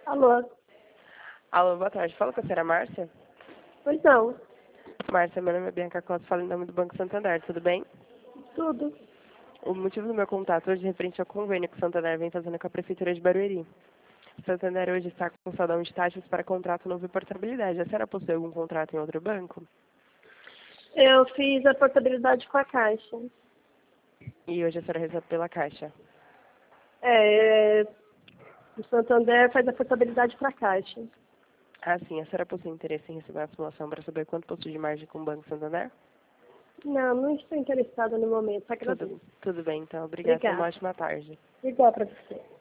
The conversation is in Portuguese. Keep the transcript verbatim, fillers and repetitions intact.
Alô? Alô, boa tarde. Fala com a senhora Márcia? Pois não. Márcia, meu nome é Bianca Costa, falo em nome do Banco Santander, tudo bem? Tudo. O motivo do meu contato hoje é referente ao convênio que o Santander vem fazendo com a Prefeitura de Barueri. O Santander hoje está com saldão de taxas para contrato novo e portabilidade. A senhora possui algum contrato em outro banco? Eu fiz a portabilidade com a Caixa. E hoje a senhora recebe pela Caixa. É, é, o Santander faz a portabilidade para a Caixa. Ah, sim. A senhora possui interesse em receber a simulação para saber quanto possui de margem com o Banco Santander? Não, não estou interessada no momento. Tudo, Agradeço. tudo bem, então. Obrigada. Tenha uma Obrigada. ótima tarde. Igual para você.